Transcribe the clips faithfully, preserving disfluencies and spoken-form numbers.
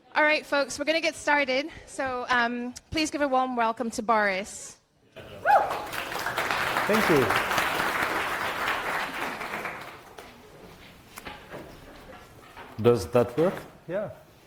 All right, folks, we're going to get started. So um, please give a warm welcome to Boris. Thank you. Does that work? Yeah.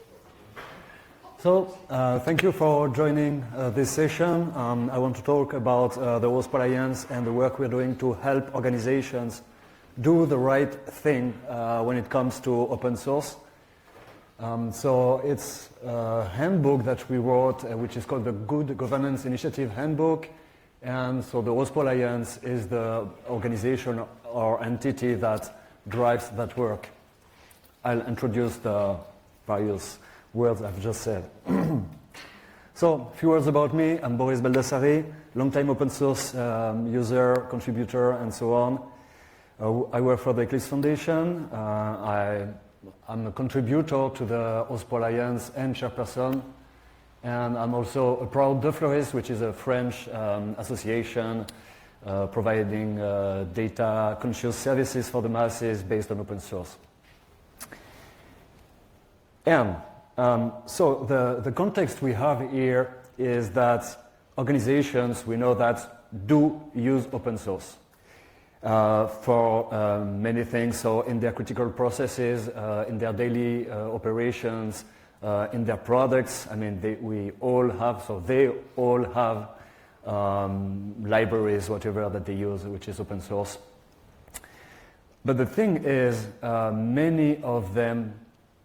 So, uh, thank you for joining uh, this session. Um, I want to talk about uh, the OSPO Alliance and the work we're doing to help organizations do the right thing uh, when it comes to open source. Um, so it's a handbook that we wrote, uh, which is called the Good Governance Initiative Handbook. And so the OSPO Alliance is the organization or entity that drives that work. I'll introduce the various words I've just said. So, a few words about me. I'm Boris Baldassari, long-time open source um, user, contributor, and so on. Uh, I work for the Eclipse Foundation. Uh, I, I'm a contributor to the OSPO Alliance and chairperson. And I'm also a proud de Fleurist, which is a French um, association uh, providing uh, data-conscious services for the masses based on open source. And um, so the, the context we have here is that organizations, we know that, do use open source uh, for uh, many things. So in their critical processes, uh, in their daily uh, operations, uh, in their products, I mean, they, we all have, so they all have um, libraries, whatever that they use, which is open source. But the thing is, uh, many of them,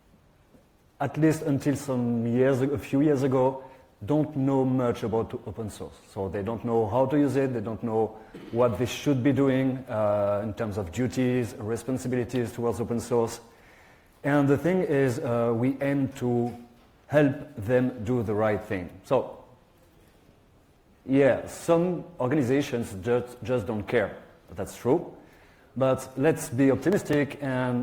at least until some years, a few years ago, don't know much about open source. So they don't know how to use it, they don't know what they should be doing uh, in terms of duties, responsibilities towards open source. And the thing is, uh, we aim to help them do the right thing. So, yeah, some organizations just, just don't care. That's true. But let's be optimistic and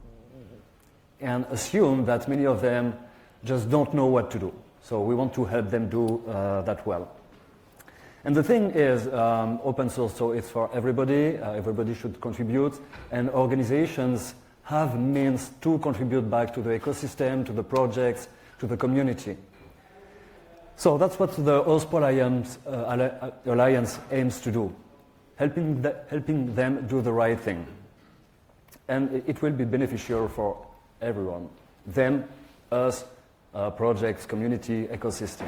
and assume that many of them just don't know what to do. So we want to help them do uh, that well. And the thing is, um, open source, so it's for everybody, uh, everybody should contribute, and organizations have means to contribute back to the ecosystem, to the projects, to the community. So that's what the OSPO Alliance, uh, Alliance aims to do, helping, the, helping them do the right thing. And it will be beneficial for everyone, them, us, uh, projects, community, ecosystem.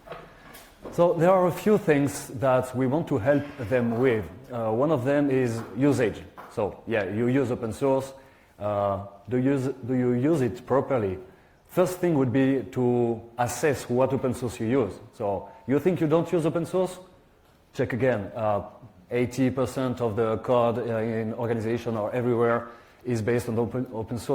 So there are a few things that we want to help them with. Uh, one of them is usage. So yeah, you use open source. Uh, do, use, do you use it properly? First thing would be to assess what open source you use. So you think you don't use open source? Check again. Uh, eighty percent of the code uh, in organization or everywhere is based on open, open source.